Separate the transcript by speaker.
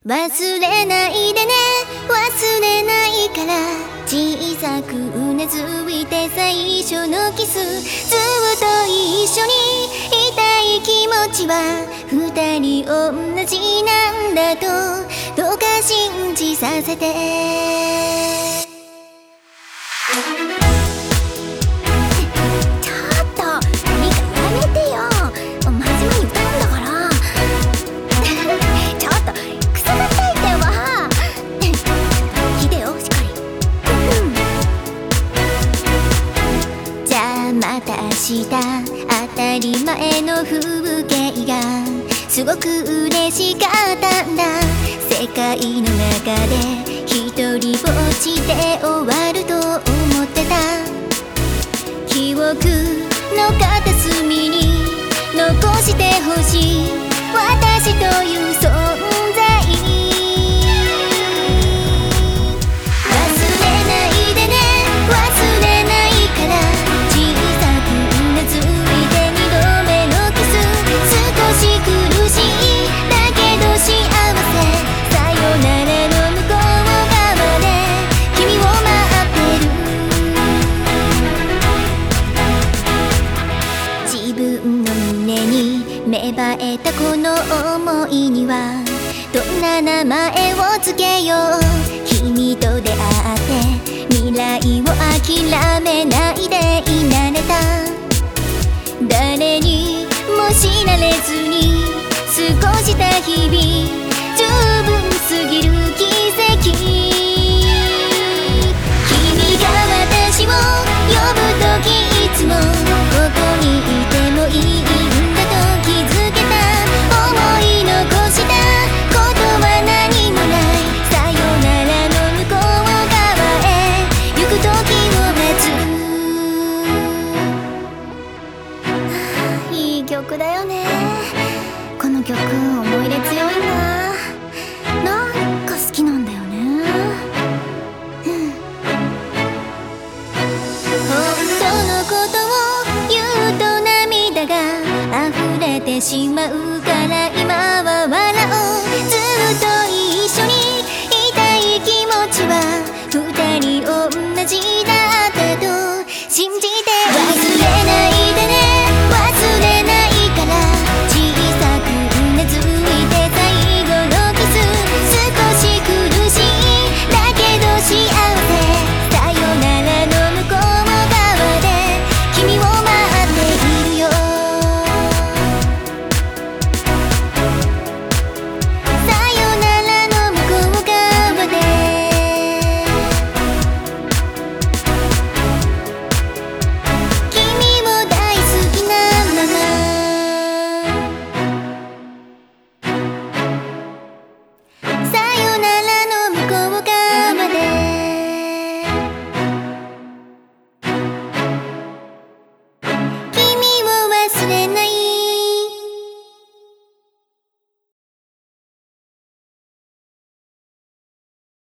Speaker 1: 忘れないでね、忘れないから、小さくうなずいて最初のキス、ずっと一緒にいたい気持ちは二人同じなんだと、どうか信じさせて。ちょっといいからやめてよ、真面目に歌うんだから。ちょっとくすぐったいってば。聞いてよしっかり。じゃあまた明日、当たり前の風景がすごく嬉しかったんだ。世界の中で一人ぼっちで終わると思ってた。記憶の片隅に残してほしい私という存在。忘れないでね、忘れないから、小さくうなずいて二度目のキス、少し苦しいだけど幸せ、さよならの向こう側で君を待ってる。自分の胸に芽生えたこの想いにはどんな名前をつけよう。君と出会って未来を諦めないでいられた。誰にも知られずに過ごした日々、